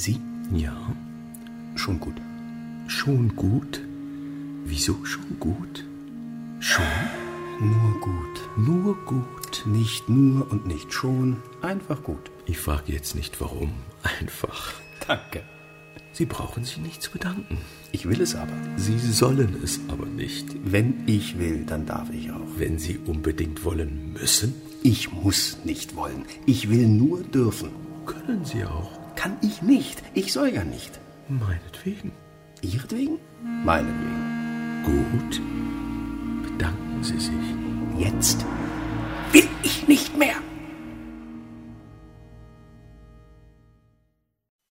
Sie? Ja. Schon gut. Schon gut? Wieso schon gut? Schon? Nur gut. Nur gut. Nicht nur und nicht schon. Einfach gut. Ich frage jetzt nicht warum. Einfach. Danke. Sie brauchen sich nicht zu bedanken. Ich will es aber. Sie sollen es aber nicht. Wenn ich will, dann darf ich auch. Wenn Sie unbedingt wollen müssen? Ich muss nicht wollen. Ich will nur dürfen. Können Sie auch. Kann ich nicht. Ich soll ja nicht. Meinetwegen. Ihretwegen? Meinetwegen. Gut. Bedanken Sie sich. Jetzt will ich nicht mehr.